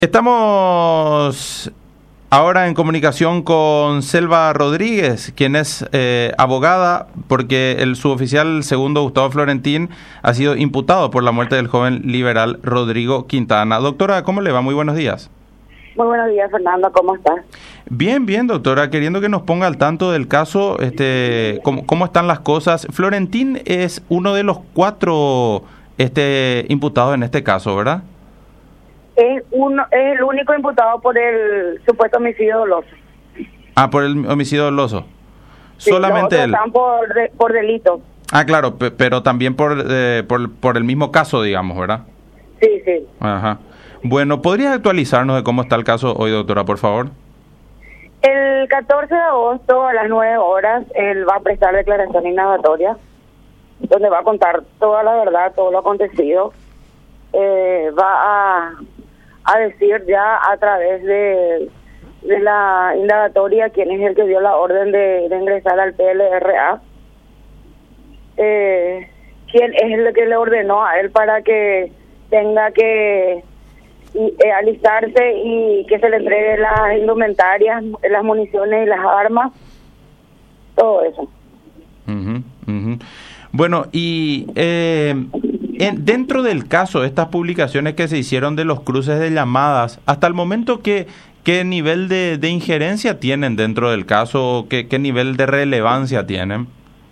Estamos ahora en comunicación con Selva Rodríguez, quien es abogada, porque el suboficial segundo Gustavo Florentín ha sido imputado por la muerte del joven liberal Rodrigo Quintana. Doctora, ¿cómo le va? Muy buenos días. Muy buenos días, Fernando. ¿Cómo estás? Bien, bien, doctora. Queriendo que nos ponga al tanto del caso, ¿cómo están las cosas? Florentín es uno de los 4 imputados en este caso, ¿verdad? Es el único imputado por el supuesto homicidio doloso. Ah, por el homicidio doloso. Sí, Solamente los él. otros están por delito. Ah, claro, pero también por el mismo caso, digamos, ¿verdad? Sí, sí. Ajá. Bueno, ¿podrías actualizarnos de cómo está el caso hoy, doctora, por favor? El 14 de agosto a las 9 horas, él va a prestar declaración indagatoria, donde va a contar toda la verdad, todo lo acontecido. Va a decir ya a través de la indagatoria quién es el que dio la orden de ingresar al PLRA, quién es el que le ordenó a él para que tenga que alistarse y que se le entregue las indumentarias, las municiones y las armas, todo eso. Uh-huh, uh-huh. Bueno, y dentro del caso, estas publicaciones que se hicieron de los cruces de llamadas, hasta el momento, ¿qué nivel de injerencia tienen dentro del caso? ¿Qué nivel de relevancia tienen?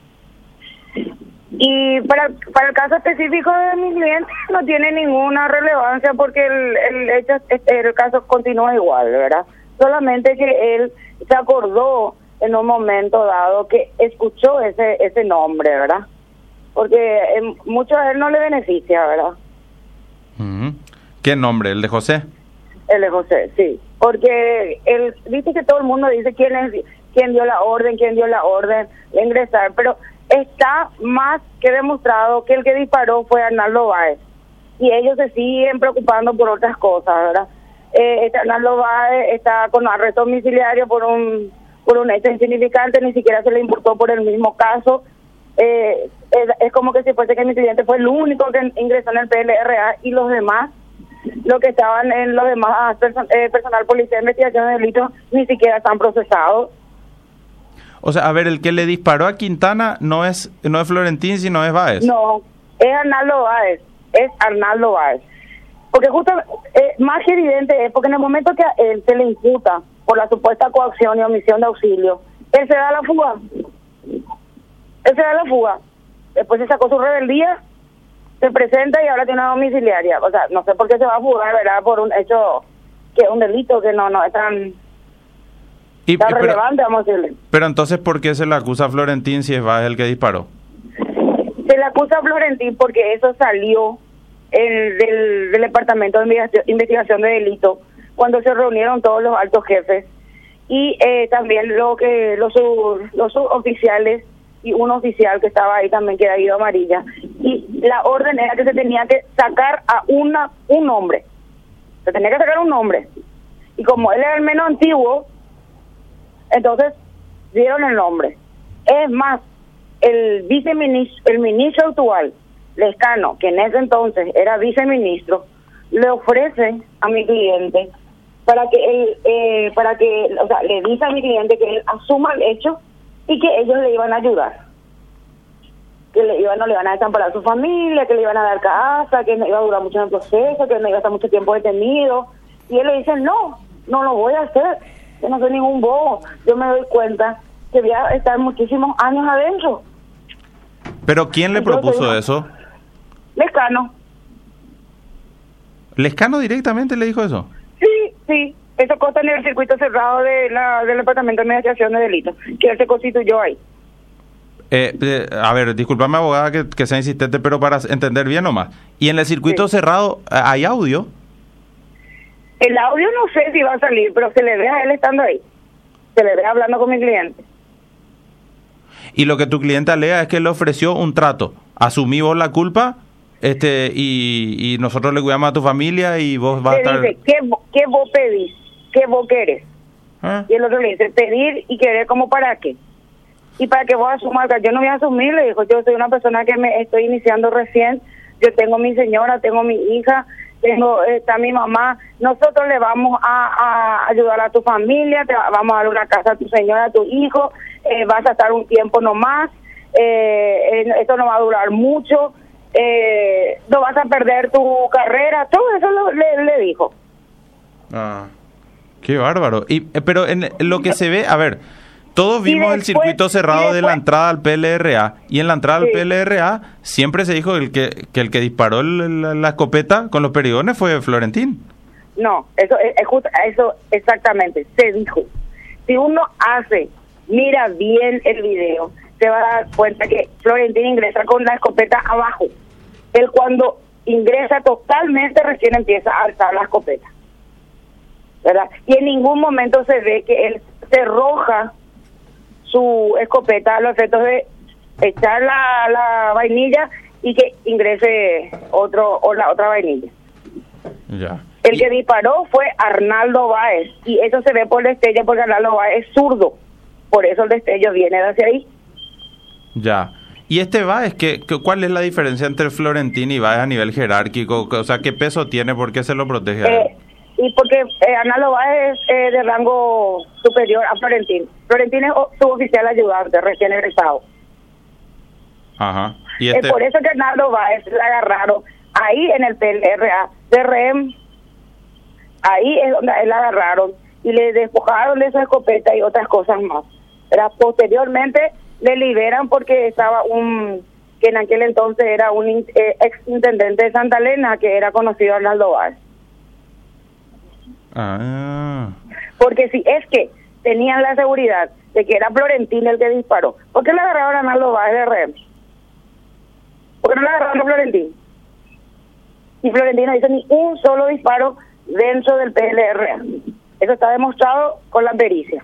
Y para el caso específico de mi cliente no tiene ninguna relevancia porque el caso continúa igual, ¿verdad? Solamente que él se acordó en un momento dado que escuchó ese nombre, ¿verdad? Porque mucho a él no le beneficia, ¿verdad? Uh-huh. ¿Qué nombre? ¿El de José? El de José, sí. Porque él dice que todo el mundo dice quién dio la orden de ingresar, pero está más que demostrado que el que disparó fue Arnaldo Báez. Y ellos se siguen preocupando por otras cosas, ¿verdad? Arnaldo Báez está con arresto domiciliario por un hecho insignificante, ni siquiera se le imputó por el mismo caso. Es como que si fuese que mi cliente fue el único que ingresó en el PLRA y los demás, los que estaban en los demás personal policial de investigación de delitos, ni siquiera están procesados. O sea, a ver, el que le disparó a Quintana no es Florentín, sino es Báez. No, es Arnaldo Báez. Porque justo, más que evidente es porque en el momento que a él se le imputa por la supuesta coacción y omisión de auxilio, él se da la fuga. Después se sacó su rebeldía, se presenta y ahora tiene una domiciliaria. O sea, no sé por qué se va a fugar, ¿verdad? Por un hecho que es un delito que no es tan relevante, vamos a decirle. Pero entonces, ¿por qué se le acusa a Florentín si es Báez el que disparó? Se le acusa a Florentín porque eso salió del Departamento de Investigación de Delitos cuando se reunieron todos los altos jefes y también los suboficiales y un oficial que estaba ahí también, que era Guido Amarilla, y la orden era que se tenía que sacar a un nombre, y como él era el menos antiguo, entonces dieron el nombre. Es más, el ministro actual, Lescano, que en ese entonces era viceministro, le ofrece a mi cliente para que le dice a mi cliente que él asuma el hecho y que ellos le iban a ayudar, que no le iban a desamparar a su familia, que le iban a dar casa, que no iba a durar mucho en el proceso, que no iba a estar mucho tiempo detenido. Y él le dice, no lo voy a hacer, yo no soy ningún bobo, yo me doy cuenta que voy a estar muchísimos años adentro. ¿Pero quién le propuso eso? Lescano. ¿Lescano directamente le dijo eso? Sí. Eso consta en el circuito cerrado del Departamento de Investigación de Delitos, que él se constituyó ahí. A ver, discúlpame, abogada, que sea insistente, pero para entender bien nomás. ¿Y en el circuito cerrado hay audio? El audio no sé si va a salir, pero se le ve a él estando ahí. Se le ve hablando con mi cliente. Y lo que tu cliente alega es que le ofreció un trato. Asumí vos la culpa y nosotros le cuidamos a tu familia y vos vas a estar... Dice, ¿qué vos pedís? ¿Qué vos querés? Y el otro le dice, pedir y querer, ¿como para qué? Y para que vos asumas, yo no voy a asumir, le dijo, yo soy una persona que me estoy iniciando recién, yo tengo mi señora, tengo mi hija, está mi mamá, nosotros le vamos a ayudar a tu familia, vamos a dar una casa a tu señora, a tu hijo, vas a estar un tiempo nomás, esto no va a durar mucho, no vas a perder tu carrera, todo eso le dijo. Ah, qué bárbaro. Pero en lo que se ve, a ver, todos vimos el circuito cerrado de la entrada al PLRA, y en la entrada al PLRA siempre se dijo que el que disparó la escopeta con los perigones fue Florentín. No, eso es justo, eso exactamente, se dijo. Si uno mira bien el video, se va a dar cuenta que Florentín ingresa con la escopeta abajo. Él cuando ingresa totalmente recién empieza a alzar la escopeta, ¿verdad? Y en ningún momento se ve que él se arroja su escopeta a los efectos de echar la vainilla y que ingrese la otra vainilla. Ya. El que disparó fue Arnaldo Báez, y eso se ve por el destello porque Arnaldo Báez es zurdo, por eso el destello viene de hacia ahí. Ya. Y este Báez, ¿cuál es la diferencia entre Florentín y Báez a nivel jerárquico? O sea, ¿qué peso tiene? ¿Por qué se lo protege a él? Y porque Arnaldo Báez es de rango superior a Florentín. Florentín es suboficial ayudante, recién egresado. Ajá. ¿Y por eso que Arnaldo Báez la agarraron ahí en el PLRA de REM. Ahí es donde él la agarraron y le despojaron de su escopeta y otras cosas más. Pero posteriormente le liberan porque estaba que en aquel entonces era un ex intendente de Santa Elena que era conocido Arnaldo Báez. Ah. Porque si es que tenían la seguridad de que era Florentín el que disparó, ¿por qué le agarraron a Arnaldo Báez de REM? ¿Por qué no le agarraron a Florentín? Y Florentín no hizo ni un solo disparo dentro del PLRA. Eso está demostrado con la pericia.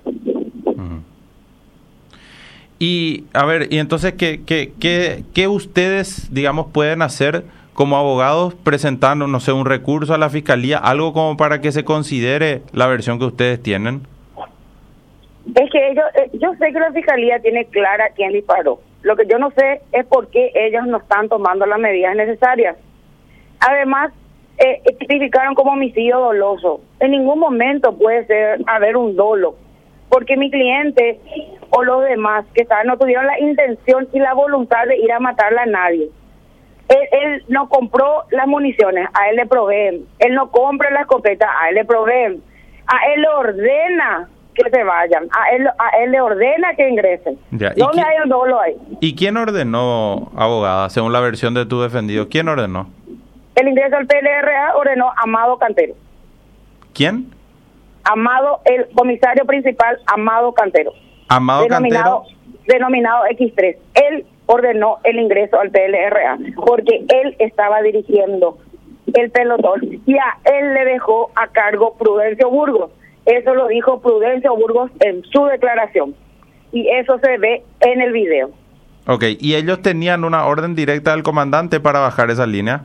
Y, a ver, y entonces, ¿qué ustedes, digamos, pueden hacer como abogados presentando, no sé, un recurso a la fiscalía, algo como para que se considere la versión que ustedes tienen? Es que yo sé que la fiscalía tiene clara quién disparó. Lo que yo no sé es por qué ellos no están tomando las medidas necesarias. Además, tipificaron como homicidio doloso. En ningún momento puede haber un dolo, porque mi cliente o los demás que estaban no tuvieron la intención y la voluntad de ir a matarle a nadie. Él no compró las municiones, a él le proveen. Él no compra la escopeta, a él le proveen. A él le ordena que se vayan, a él le ordena que ingresen. Ya. ¿Dónde hay un dolo ahí? ¿Y quién ordenó, abogada, según la versión de tu defendido? ¿Quién ordenó? El ingreso al PLRA ordenó Amado Cantero. ¿Quién? Amado, el comisario principal, Amado Cantero. Amado Cantero. Denominado X3. Él ordenó el ingreso al PLRA porque él estaba dirigiendo el pelotón y a él le dejó a cargo Prudencio Burgos. Eso lo dijo Prudencio Burgos en su declaración y eso se ve en el video. Ok, ¿y ellos tenían una orden directa del comandante para bajar esa línea?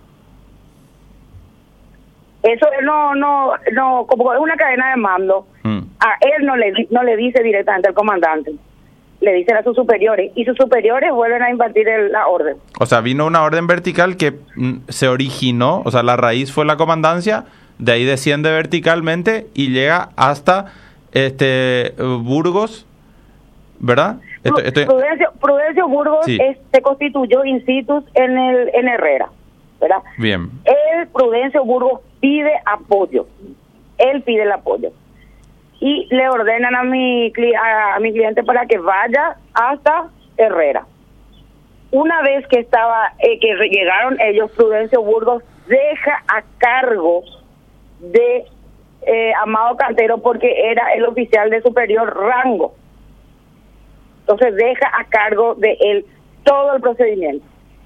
Eso no, como es una cadena de mando, a él no le dice directamente al comandante, le dicen a sus superiores, y sus superiores vuelven a impartir la orden. O sea, vino una orden vertical que se originó, o sea, la raíz fue la comandancia, de ahí desciende verticalmente y llega hasta Burgos, ¿verdad? Prudencio Burgos sí. Se constituyó in situ en Herrera, ¿verdad? Bien. Prudencio Burgos pide apoyo, él pide el apoyo y le ordenan a mi cliente para que vaya hasta Herrera. Una vez que llegaron ellos, Prudencio Burgos deja a cargo de Amado Cantero porque era el oficial de superior rango. Entonces deja a cargo de él todo el procedimiento.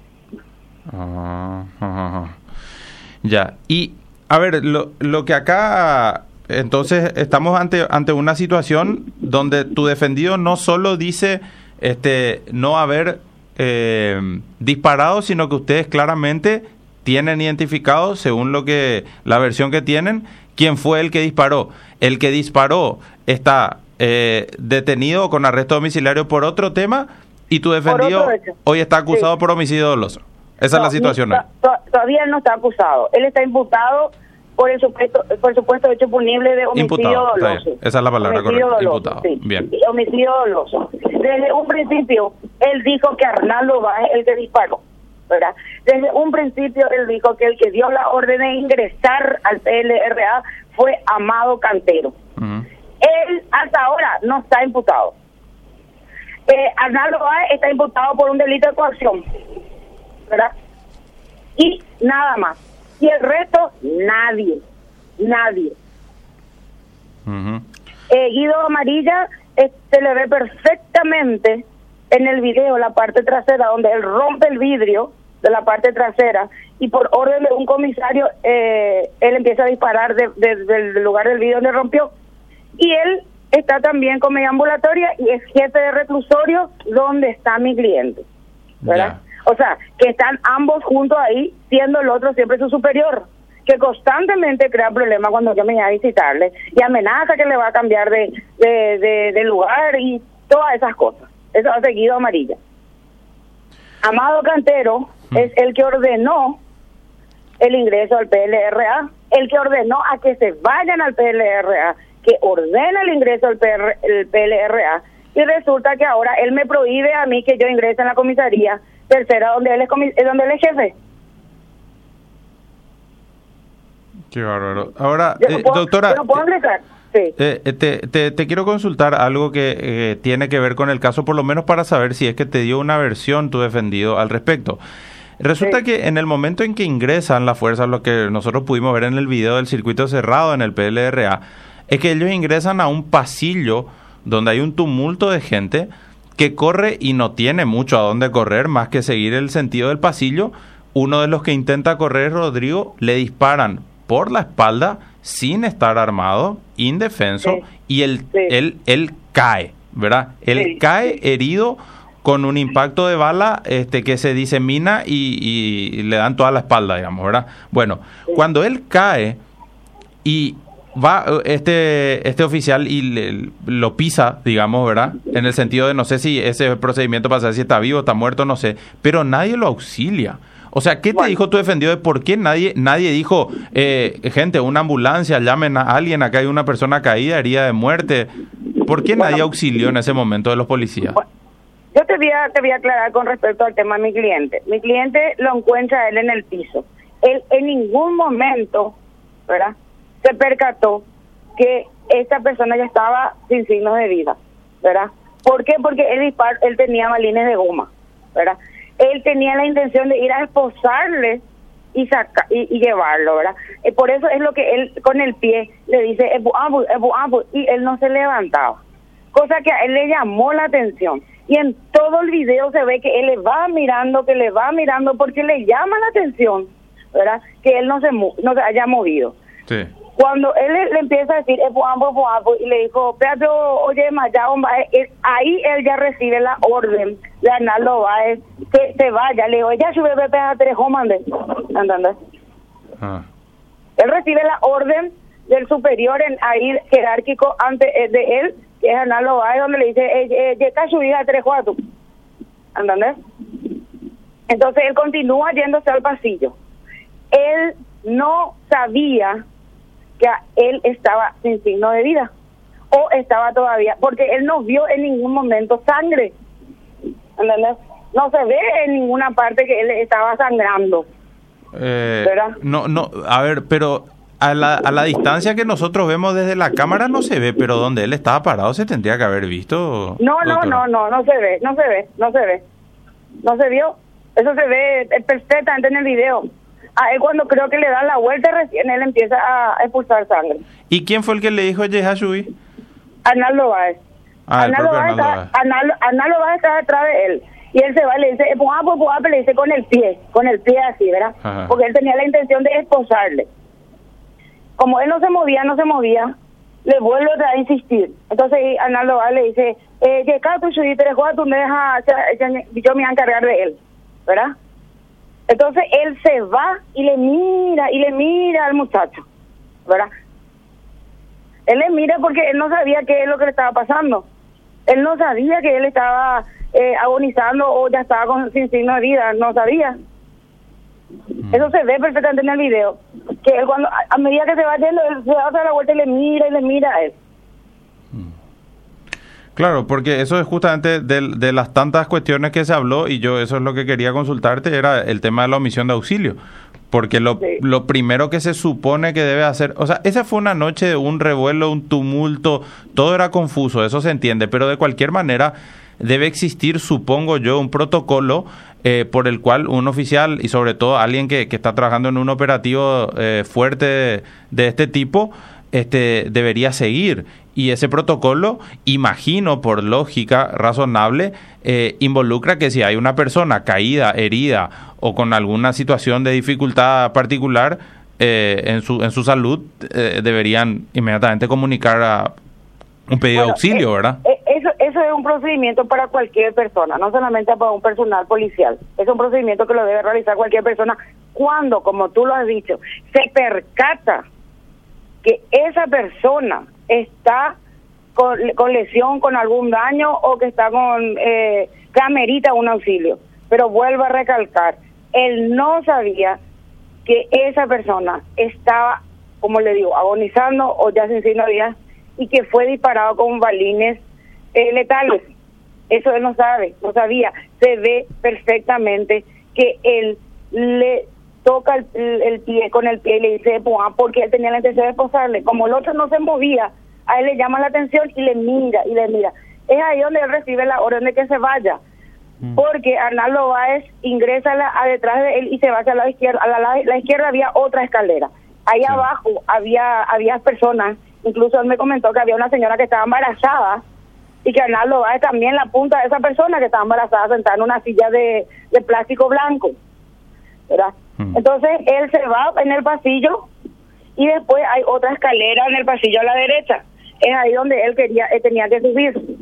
Ya, y a ver, lo que acá, entonces estamos ante una situación donde tu defendido no solo dice no haber disparado, sino que ustedes claramente tienen identificado, según la versión que tienen, quién fue el que disparó. El que disparó está detenido con arresto domiciliario por otro tema y tu defendido hoy está acusado por homicidio doloso. Esa es la situación. Todavía él no está acusado. Él está imputado por el supuesto hecho punible de homicidio doloso. Esa es la palabra correcta. Imputado. Sí. Bien. Homicidio doloso. Desde un principio, él dijo que Arnaldo Báez el que disparó, ¿verdad? Desde un principio, él dijo que el que dio la orden de ingresar al PLRA fue Amado Cantero. Él hasta ahora no está imputado. Arnaldo Báez está imputado por un delito de coacción, ¿verdad? Y nada más. Y el resto, nadie. Guido Amarilla se le ve perfectamente en el video la parte trasera, donde él rompe el vidrio de la parte trasera y por orden de un comisario él empieza a disparar del lugar del vidrio donde rompió. Y él está también con media ambulatoria y es jefe de reclusorio donde está mi cliente, ¿verdad? Yeah. O sea, que están ambos juntos ahí, siendo el otro siempre su superior, que constantemente crea problemas cuando yo me voy a visitarle y amenaza que le va a cambiar de lugar y todas esas cosas. Eso ha seguido Amarilla. Amado Cantero es el que ordenó el ingreso al PLRA, el que ordenó a que se vayan al PLRA, que ordena el ingreso al PLRA, y resulta que ahora él me prohíbe a mí que yo ingrese en la comisaría tercera donde él es jefe. Qué bárbaro. Ahora, doctora, yo no puedo ingresar. Sí. Te quiero consultar algo que tiene que ver con el caso, por lo menos para saber si es que te dio una versión tu defendido al respecto. Resulta que en el momento en que ingresan las fuerzas, lo que nosotros pudimos ver en el video del circuito cerrado en el PLRA, es que ellos ingresan a un pasillo donde hay un tumulto de gente que corre y no tiene mucho a dónde correr más que seguir el sentido del pasillo. Uno de los que intenta correr, Rodrigo, le disparan por la espalda sin estar armado, indefenso, y él cae, ¿verdad? Él cae herido con un impacto de bala que se disemina y le dan toda la espalda, digamos, ¿verdad? Bueno, cuando él cae y va este oficial y lo pisa, digamos, ¿verdad? En el sentido de no sé si ese procedimiento pasa, si está vivo, está muerto, no sé, pero nadie lo auxilia. O sea, ¿qué te dijo tu defendido de por qué nadie dijo, gente, una ambulancia, llamen a alguien, acá hay una persona caída, herida de muerte? ¿Por qué nadie auxilió en ese momento de los policías? Yo te voy a aclarar con respecto al tema de mi cliente. Mi cliente lo encuentra él en el piso. Él en ningún momento, ¿verdad?, se percató que esta persona ya estaba sin signos de vida, ¿verdad? ¿Por qué? Porque él tenía balines de goma, ¿verdad? Él tenía la intención de ir a esposarle y llevarlo, ¿verdad? Por eso es lo que él con el pie le dice, y él no se levantaba. Cosa que a él le llamó la atención. Y en todo el video se ve que él le va mirando, porque le llama la atención, ¿verdad? Que él no se haya movido. Sí. Cuando él le empieza a decir y le dijo, Pedro, oye, ahí él ya recibe la orden de Arnaldo Báez que se vaya. Le dijo, ella sube a tres ¿entendés? Él recibe la orden del superior ahí jerárquico ante de él, que es Arnaldo Báez, donde le dice, llega su hija a tres cuartos, ¿entendés? Entonces él continúa yéndose al pasillo. Él no sabía que él estaba sin signo de vida o estaba todavía, porque él no vio en ningún momento sangre, ¿entendés? No se ve en ninguna parte que él estaba sangrando, ¿verdad? No, a ver, pero a la distancia que nosotros vemos desde la cámara no se ve, pero donde él estaba parado se tendría que haber visto. No se vio, eso se ve perfectamente en el video. A él cuando creo que le dan la vuelta recién él empieza a expulsar sangre. ¿Y quién fue el que le dijo Yehashui? Arnaldo Báez. Arnaldo Báez está detrás de él. Y él se va y le dice, le dice con el pie así, ¿verdad? Ajá. Porque él tenía la intención de esposarle. Como él no se movía, le vuelve a insistir. Entonces Arnaldo Báez le dice, yo me voy a encargar de él, ¿verdad? Entonces él se va y le mira al muchacho, ¿verdad? Él le mira porque él no sabía qué es lo que le estaba pasando. Él no sabía que él estaba agonizando o ya estaba sin signo de vida, no sabía. Eso se ve perfectamente en el video. Que él cuando, a medida que se va yendo, él se da otra la vuelta y le mira a él. Claro, porque eso es justamente de las tantas cuestiones que se habló, y yo eso es lo que quería consultarte, era el tema de la omisión de auxilio. Porque lo primero que se supone que debe hacer, o sea, esa fue una noche de un revuelo, un tumulto, todo era confuso, eso se entiende, pero de cualquier manera debe existir, supongo yo, un protocolo por el cual un oficial y sobre todo alguien que está trabajando en un operativo fuerte de este tipo, debería seguir. Y ese protocolo, imagino por lógica razonable, involucra que si hay una persona caída, herida o con alguna situación de dificultad particular en su salud, deberían inmediatamente comunicar a un pedido de auxilio, ¿verdad? Eso es un procedimiento para cualquier persona, no solamente para un personal policial. Es un procedimiento que lo debe realizar cualquier persona cuando, como tú lo has dicho, se percata que esa persona está con lesión, con algún daño o que está que amerita un auxilio. Pero vuelvo a recalcar, él no sabía que esa persona estaba, como le digo, agonizando o ya sin signo de vida y que fue disparado con balines letales. Eso él no sabía. Se ve perfectamente que él le toca el pie con el pie y le dice porque él tenía la intención de esposarle. Como el otro no se movía, a él le llama la atención y le mira. Es ahí donde él recibe la orden de que se vaya, porque Arnaldo Báez ingresa a detrás de él y se va hacia la izquierda. A la izquierda había otra escalera. Ahí abajo había personas, incluso él me comentó que había una señora que estaba embarazada y que Arnaldo Báez también la punta de esa persona que estaba embarazada sentada en una silla de plástico blanco, ¿verdad? Entonces él se va en el pasillo y después hay otra escalera en el pasillo a la derecha. Es ahí donde él tenía que subir.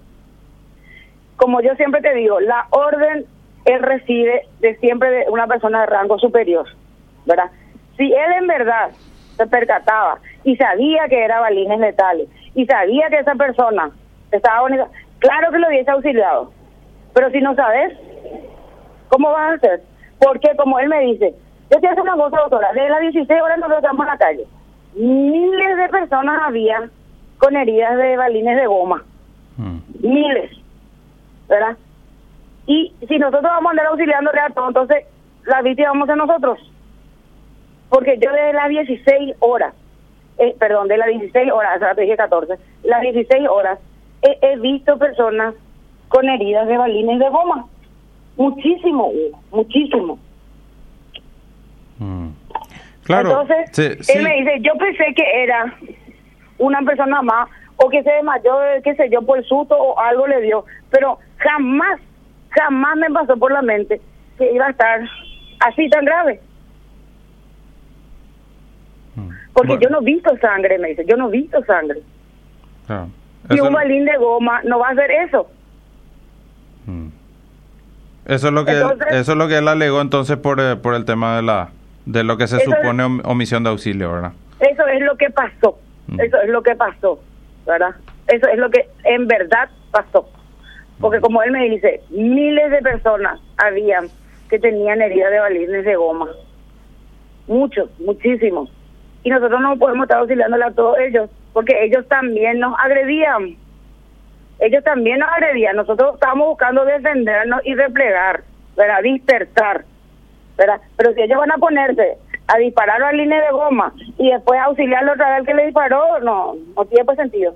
Como yo siempre te digo, la orden él recibe siempre de una persona de rango superior, ¿verdad? Si él en verdad se percataba y sabía que era balines letales y sabía que esa persona estaba bonita, claro que lo hubiese auxiliado. Pero si no sabes, ¿cómo vas a hacer? Porque como él me dice, yo te hago una cosa, doctora, desde las 16 horas nosotros estamos en la calle. Miles de personas había con heridas de balines de goma. Miles, ¿verdad? Y si nosotros vamos a andar auxiliándole a todo, entonces la víctima vamos a ser nosotros. Porque yo desde las 16 horas, de las 16 horas, o sea, te dije 14, las 16 horas, he visto personas con heridas de balines de goma. Muchísimo. Claro. Entonces, él me dice, yo pensé que era una persona más, o que se desmayó, qué sé yo, por el susto o algo le dio, pero jamás me pasó por la mente que iba a estar así tan grave. Porque yo no he visto sangre, me dice, yo no he visto sangre. Y un balín de goma no va a hacer eso. Eso es lo que él alegó entonces por el tema de lo que se supone omisión de auxilio, ¿verdad? Eso es lo que pasó. ¿Verdad? Eso es lo que en verdad pasó. Porque como él me dice, miles de personas habían que tenían heridas de balines de goma. Muchísimos. Y nosotros no podemos estar auxiliándole a todos ellos, porque ellos también nos agredían. Nosotros estábamos buscando defendernos y replegar, ¿verdad? Dispersar, ¿verdad? Pero si ellos van a ponerse a disparar a línea de goma y después auxiliarlo otra vez al que le disparó, no tiene pues sentido.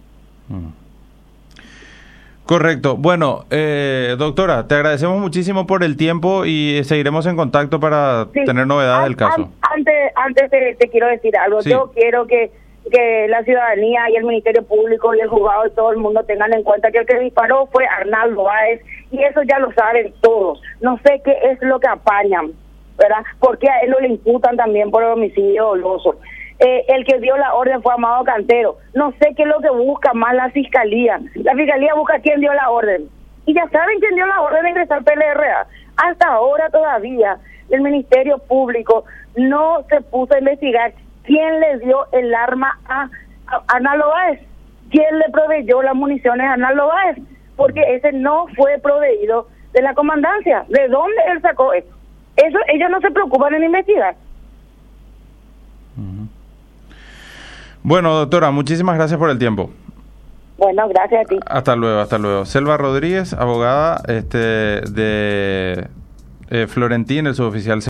Correcto. Bueno, doctora, te agradecemos muchísimo por el tiempo y seguiremos en contacto para tener novedades del caso. Antes te quiero decir algo. Sí. Yo quiero que la ciudadanía y el Ministerio Público y el juzgado y todo el mundo tengan en cuenta que el que disparó fue Arnaldo Báez, y eso ya lo saben todos. No sé qué es lo que apañan, ¿verdad? Porque a él no le imputan también por homicidio doloso. El que dio la orden fue Amado Cantero. No sé qué es lo que busca más la fiscalía. La fiscalía busca quién dio la orden. Y ya saben quién dio la orden de ingresar PLRA. Hasta ahora todavía el Ministerio Público no se puso a investigar quién le dio el arma a Arnaldo Báez. ¿Quién le proveyó las municiones a Arnaldo Báez? Porque ese no fue proveído de la comandancia. ¿De dónde él sacó eso? Eso ellos no se preocupan en investigar. Bueno, doctora, muchísimas gracias por el tiempo. Bueno, gracias a ti. Hasta luego, hasta luego. Selva Rodríguez, abogada de Florentín, el suboficial